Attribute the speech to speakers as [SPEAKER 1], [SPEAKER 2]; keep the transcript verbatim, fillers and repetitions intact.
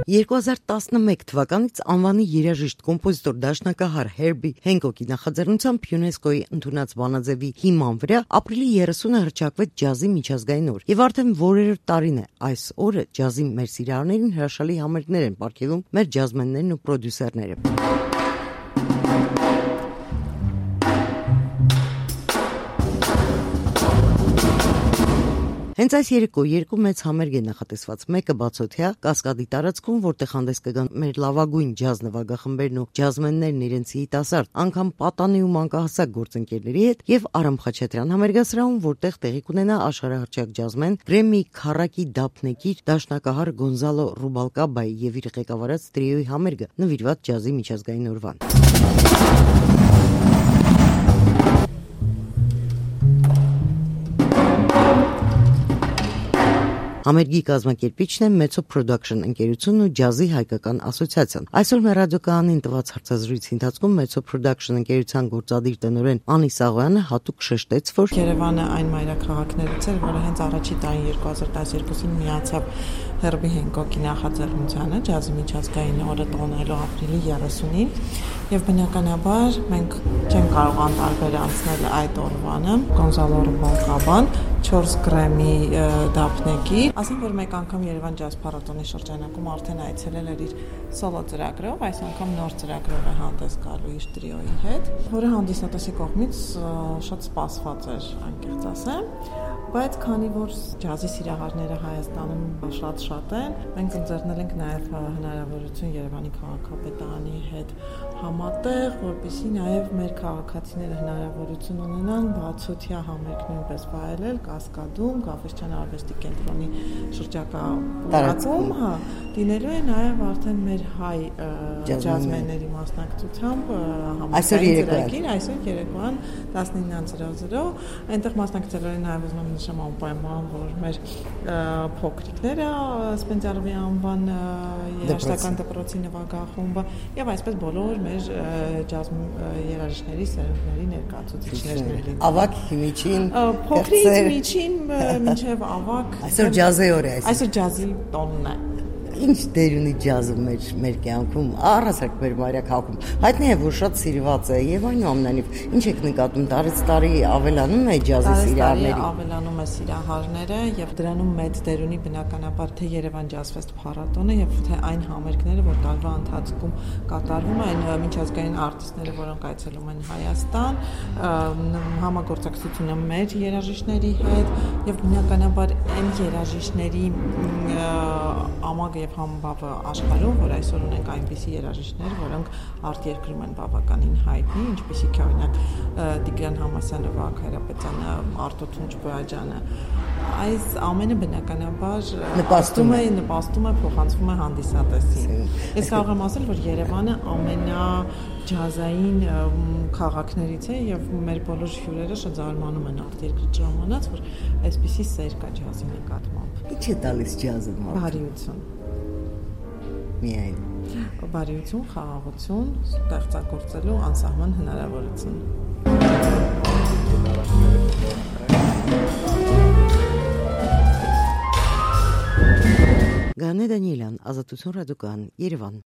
[SPEAKER 1] երկու հազար տասնմեկ թվականից անվանի երաժիշտ կոմպոզիտոր դաշնակահար Հերբի Հենկոկի նախաձեռնությամբ ՅՈՒՆԵՍԿՕ-ի ընդունած բանաձևի հիման վրա ապրիլի երեսունը հռչակվեց ջազի միջազգային օր, եւ արդեն որերորդ տարին է այս օրը ջազի մեր սիրահարներին հրաշալի համերգներ են պարգևում մեր ջազմեններն ու պրոդյուսերները։ Հենց այս երեկո երկու մեծ համերգ է նախատեսված, մեկը բացօթյա Կասկադի տարածքում, որտեղ հանդես կգան մեր լավագույն ջազ նվագախմբերն ու ջազմեններն իրենց երիտասարդ, անգամ պատանի ու մանկահասակ գործընկերների հետ, եւ Արամ Խաչատրյան համերգասրահում, որտեղ տեղի կունենա աշխարհահռչակ ջազմեն, Գրեմմի քառակի դափնեկիր դաշնակահար Գոնզալո Ռուբալկաբայի եւ իր ղեկավարած տրիոյի համերգը նվիրված ջազի միջազգային օրվան։ Համերգի կազմակերպիչն է Մեծո Production ընկերությունն ու ջազի հայկական ասոցիացիան։ Այսօր մեր ռադիոկայանին տված հարցազրույցի ընթացքում Մեծո Production ընկերության գործադիր տնօրեն Անի Սաղոյանը հատուկ շեշտեց, որ
[SPEAKER 2] Երևանը այն մայրաքաղաքներից էր, որը հենց առաջի տարին երկու հազար տասներկուսին միացավ Հերբի Հենկոկի նախաձեռնությանը ջազի միջազգային օրը տոնելու ապրիլի երեսունին, եւ բնականաբար մենք չենք կարող անտարբեր անցնել այդ օրվանը։ Գոնզալո Ռուբալկաբան չորս Գրեմմի դափնեկի, ասենք որ մեկ անգամ Երևան ջազ փառատոնի շրջանակում արդեն այցելել էր իր սոլո ծրագրով, այս անգամ նոր ծրագրով է հանդես գալու իր տրիոյի հետ, որը հանդիսատեսի կողմից շատ սպասված էր, անկեղծ ասեմ, բայց քանի որ ջազի սիրահարները Հայաստանում շատ-շատ են, մենք ընձեռնել ենք նաև հնարավորություն Երևանի քաղաքապետարանի հետ համատեղ, որպեսզի նաև մեր քաղաքացիները հնարավորություն ունենան բացօթյա համերգ նույնպես վայելել Կասկադում, Գաֆէսչյան արվեստի կենտրոնի շրջակա տարածքում, հա, դինելու է նաև արդեն մեր հայ ջազմենների մասնակցությամբ համերգային ծրագիր, այսօր երեկոյան տասնինը ծրագիր, այնտեղ մասնակցելու են նաև ուզում եմ նշեմ անպայման, որ մեր փոքրիկները Սպենդիարովի անվան երաժշտական դպրոցի նվագախումբը եւ այսպես բոլոր մեր ջազ երաժիշտների սերունդների ներկայացուցիչներն են։
[SPEAKER 1] Ավակ միջին,
[SPEAKER 2] փոքրից միջին մինչև ավակ։
[SPEAKER 1] Այսօր ջազի օր է,
[SPEAKER 2] այսօր ջազի տոնն է։
[SPEAKER 1] Ինչ դեր ունի ջազը մեր մեր կյանքում, առհասարակ մեր մայրաքաղաքում։ Հայտնի է, որ շատ սիրված է եւ այնուամենայնիվ ինչ եք նկատում, տարեց տարի ավելանում է ջազի սիրահարների։
[SPEAKER 2] Ավելանում է սիրահարները եւ դրանում մեծ դեր ունի բնականաբար թե Երևան ջազֆեստ փառատոնը եւ թե այն համերգները, որ տարվա ընթացքում կատարվում են միջազգային արտիստները, որոնք այցելում են Հայաստան, համագործակցությունը մեր երաժիշտների հետ եւ բնականաբար այն երաժիշտների ամագը եւ համբավը աշխարհում, որ այսօր ունենք այնպիսի երաժիշտներ, որոնք արտերկրում են բավականին հայտնի, ինչպիսիք է օրինակ Տիգրան Համասյանը, Վահագն Հայրապետյանը, Արտո Թունջբոյաջյանը։ Այս ամենը բնականաբար նպաստում է, նպաստում է, փոխանցվում է հանդիսատեսին։ Ես կարող եմ ասել, որ Երևանը ամենա ջազային քաղաքներից է եւ մեր բոլոր հյուրերը շատ զարմանում են արտերկրից ժամանած, որ այսպիսի սեր կա ջազի նկատմամբ։
[SPEAKER 1] Ինչ է տալիս ջազը մարդուն։
[SPEAKER 2] Բարիություն։
[SPEAKER 1] Միայն
[SPEAKER 2] բարիություն, խաղաղություն, ստեղծագործելու անսահման հնարավորություն։
[SPEAKER 1] Գանե Դանիելյան, Ազատություն ռադիոկայան, Երևան։